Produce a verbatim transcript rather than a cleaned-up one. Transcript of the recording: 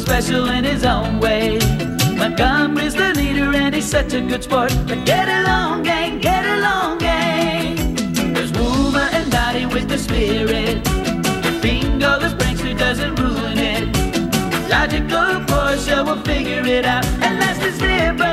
special in his own way. Montgomery's the leader and he's such a good sport. But get along, gang, get along, gang. There's Wilma and Dottie with the spirit. Bingo, the prankster doesn't ruin it. Logical Portia will figure it out. And last is there,